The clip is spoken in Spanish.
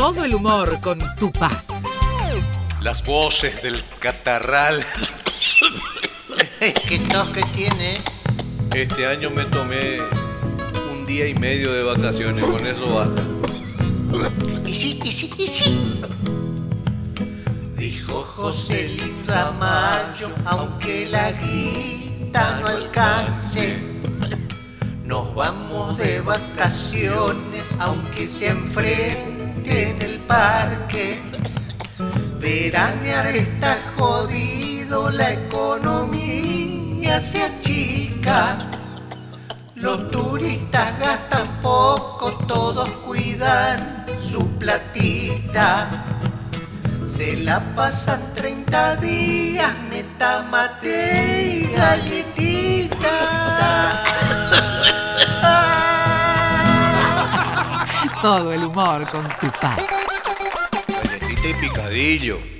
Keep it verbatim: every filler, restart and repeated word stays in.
Todo el humor con Tupá. Las voces del catarral. ¿Qué tos que tiene? Este año me tomé un día y medio de vacaciones, con eso basta. Y sí, y sí, y sí. Dijo José Luis Ramallo, aunque la guita no alcance, nos vamos de vacaciones, aunque se enfrente en el parque. Veranear está jodido, la economía se achica. Los turistas gastan poco, todos cuidan su platita. Se la pasan treinta días, meta, mate y galletita. Todo el humor con Tupá. Galletita y picadillo.